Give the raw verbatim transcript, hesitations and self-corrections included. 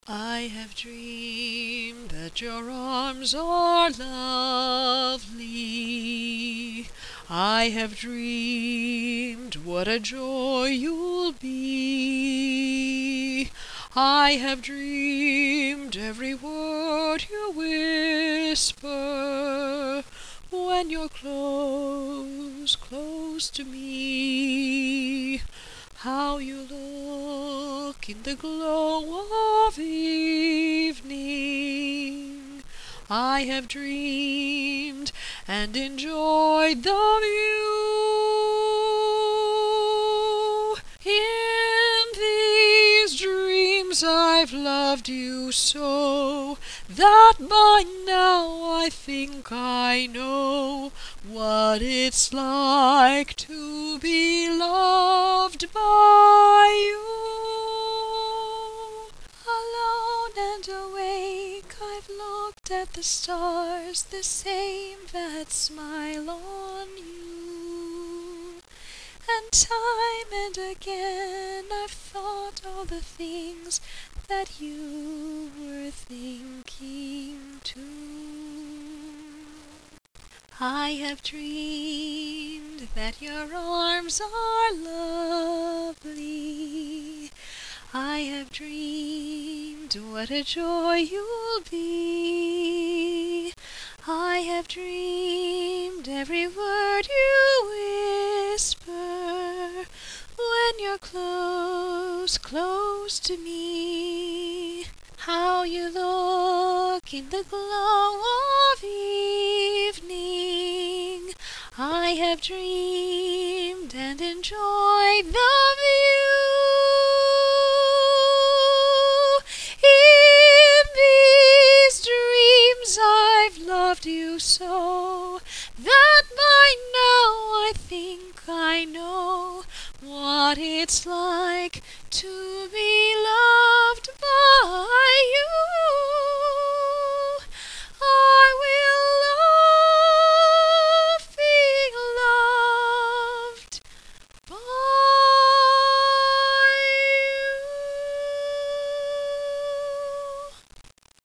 I have dreamed that your arms are lovely. I have dreamed what a joy you'll be. I have dreamed every word you whisper when you're close, close to me. How you look in the glow of evening. I have dreamed and enjoyed the view. In these dreams I've loved you so that by now I think I know what it's like to be loved by you. Alone and awake, I've looked at the stars, the same that smile on you. And time and again I've thought all the things that you were thinking too. I have dreamed that your arms are lovely. I have dreamed what a joy you'll be. I have dreamed every word you whisper when you're close, close to me. How you look in the glow of evening. I have dreamed and enjoyed the